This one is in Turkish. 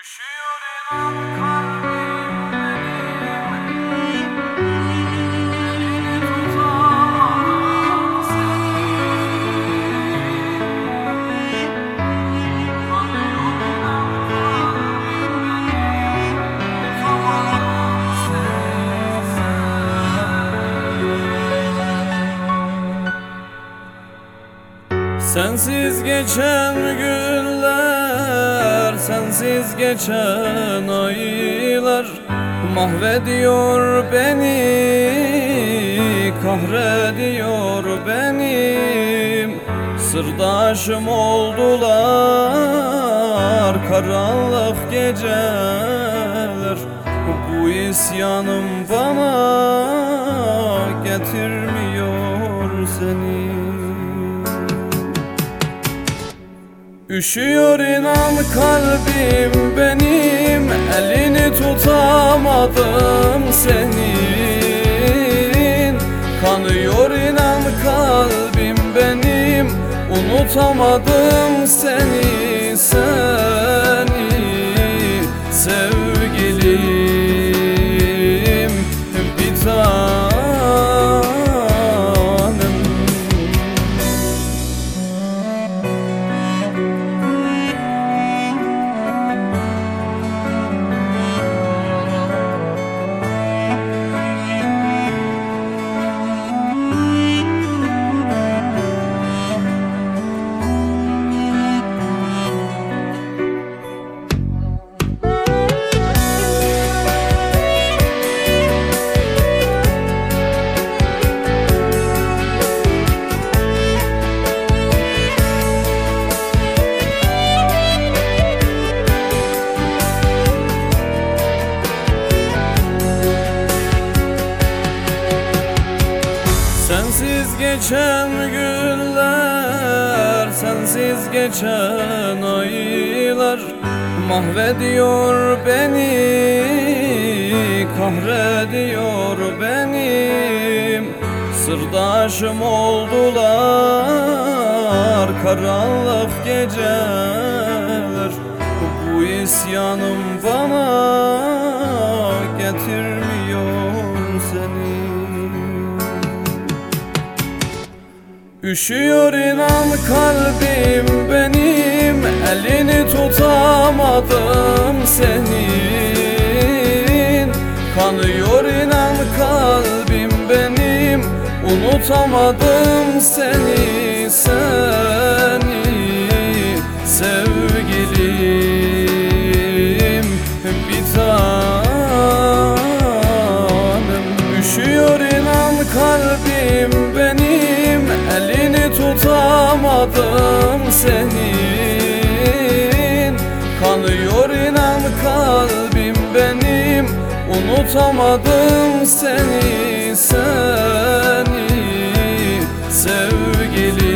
Üşüyor inan kalbim benim, elini tutamadım seni. Kanıyor inan kalbim benim, tutamadım seni. Sensiz geçen günler, sensiz geçen aylar mahvediyor beni, kahrediyor benim. Sırdaşım oldular karanlık geceler. Bu isyanım bana getirmiyor seni. Üşüyor inan kalbim benim, elini tutamadım senin. Kanıyor inan kalbim benim, unutamadım seni, seni sevgilim bir tanem. Sensiz geçen günler, sensiz geçen aylar mahvediyor beni, kahrediyor benim. Sırdaşım oldular karanlık geceler. Bu isyanım bana getirmiyor seni. Üşüyor inan kalbim benim, elini tutamadım senin. Kanıyor inan kalbim benim, unutamadım seni, seni sevgilim bir tanem. Üşüyor inan kalbim benim, elini tutamadım senin. Kanıyor inan kalbim benim, unutamadım seni, seni sevgilim.